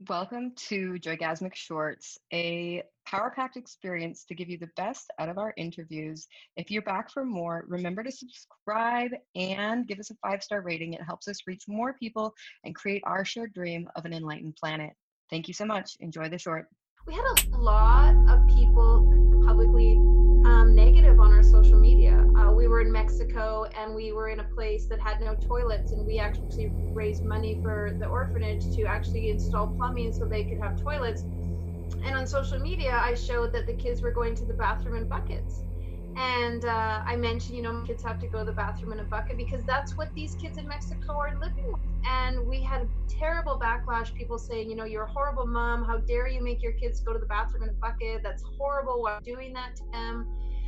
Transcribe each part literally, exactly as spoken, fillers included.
Welcome to Joygasmic Shorts, a power packed experience to give you the best out of our interviews. If you're back for more, remember to subscribe and give us a five star rating. It helps us reach more people and create our shared dream of an enlightened planet. Thank you so much. Enjoy the short. We had a lot of people publicly um, negative on our social media. Uh, we were in Mexico and we were in a place that had no toilets, and we actually raised money for the orphanage to actually install plumbing so they could have toilets. And on social media, I showed that the kids were going to the bathroom in buckets. And uh, I mentioned, you know, kids have to go to the bathroom in a bucket because that's what these kids in Mexico are living with. And we had terrible backlash, people saying, you know, you're a horrible mom. How dare you make your kids go to the bathroom in a bucket? That's horrible. Why are you doing that to them?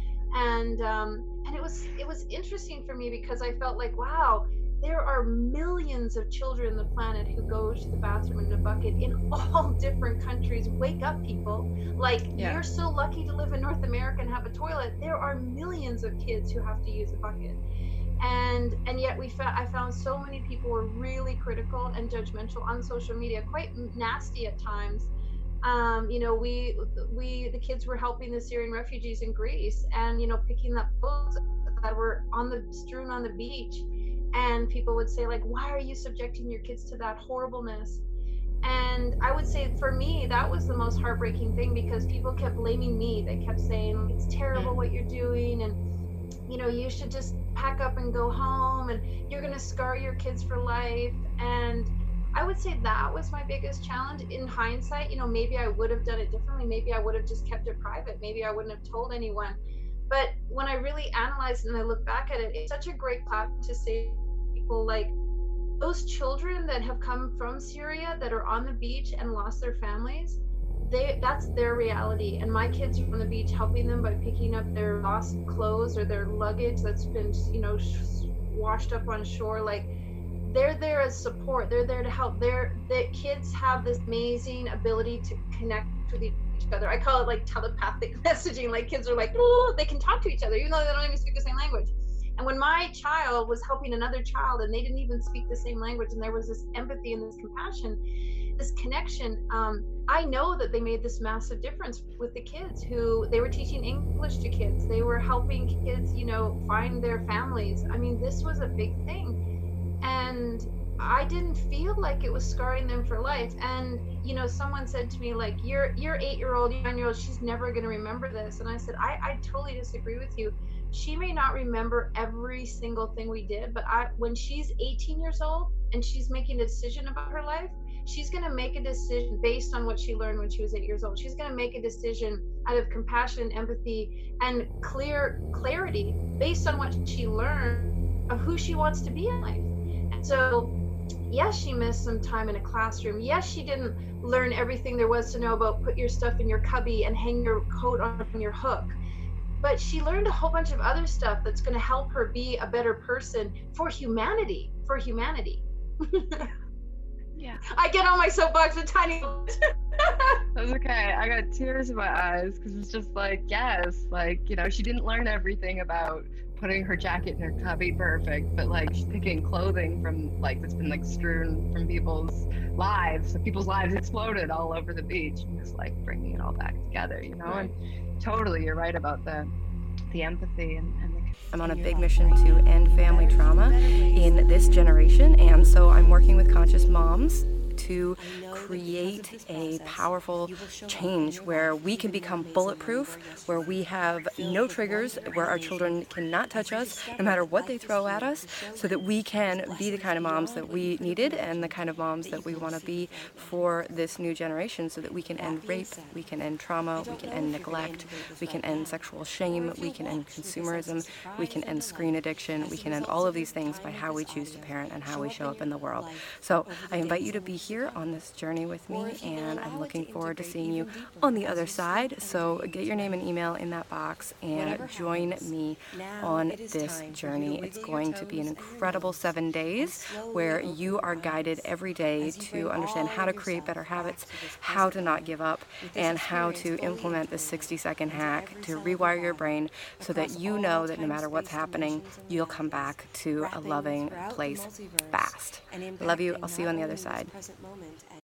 And um, and it was it was interesting for me because I felt like, wow, there are millions of children on the planet who go to the bathroom in a bucket in all different countries. Wake up, people. Like, Yeah. You're so lucky to live in North America and have a toilet. There are millions of kids who have to use a bucket. And and yet we found I found so many people were really critical and judgmental on social media, quite nasty at times. Um, you know, we we the kids were helping the Syrian refugees in Greece, and you know, picking up clothes that were on the strewn on the beach, and people would say, like, why are you subjecting your kids to that horribleness? And I would say, for me, that was the most heartbreaking thing, because people kept blaming me. They kept saying, it's terrible what you're doing, and you know, you should just pack up and go home, and you're going to scar your kids for life. And I would say that was my biggest challenge. In hindsight, you know, maybe I would have done it differently. Maybe I would have just kept it private. Maybe I wouldn't have told anyone. But when I really analyze and I look back at it, it's such a great clap to say to people, like, those children that have come from Syria that are on the beach and lost their families, they that's their reality. And my kids are on the beach helping them by picking up their lost clothes or their luggage that's been, you know, washed up on shore. Like, they're there as support. They're there to help. They're the kids have this amazing ability to connect with each other. I call it like telepathic messaging. Like, kids are like, oh, they can talk to each other even though they don't even speak the same language. And when my child was helping another child and they didn't even speak the same language, and there was this empathy and this compassion, this connection, um, I know that they made this massive difference with the kids. Who they were teaching English to kids. They were helping kids, you know, find their families. I mean, this was a big thing. And I didn't feel like it was scarring them for life. And you know, someone said to me, like, your your eight-year-old, your nine-year-old, she's never going to remember this. And I said, I, I totally disagree with you. She may not remember every single thing we did, but I, when she's eighteen years old and she's making a decision about her life, she's going to make a decision based on what she learned when she was eight years old. She's going to make a decision out of compassion, empathy, and clear clarity based on what she learned of who she wants to be in life. And so, yes, she missed some time in a classroom. Yes, she didn't learn everything there was to know about put your stuff in your cubby and hang your coat on your hook. But she learned a whole bunch of other stuff that's going to help her be a better person for humanity, for humanity. Yeah. I get on my soapbox a tiny That's okay. I got tears in my eyes because it's just like, yes, like, you know, she didn't learn everything about putting her jacket in her cubby perfect, but like she's picking clothing from like that's been like strewn from people's lives. So people's lives exploded all over the beach, and just like bringing it all back together, you know. Right. And totally, you're right about the the empathy and, and the. I'm on a big mission to end family trauma in this generation, and so I'm working with conscious moms to create a powerful change where we can become bulletproof, where we have no triggers, where our children cannot touch us no matter what they throw at us, so that we can be the kind of moms that we needed and the kind of moms that we want to be for this new generation, so that we can end rape, we can end trauma, we can end neglect, we can end sexual shame, we can end consumerism, we can end screen addiction, we can end all of these things by how we choose to parent and how we show up in the world. So I invite you to be here on this journey with me, and I'm looking forward to seeing you on the other side. So get your name and email in that box and join me on this journey. It's going to be an incredible seven days where you are guided every day to understand how to create better habits, how to not give up, and how to implement the sixty second hack to rewire your brain so that you know that no matter what's happening, you'll come back to a loving place fast. I love you. I'll see you on the other side.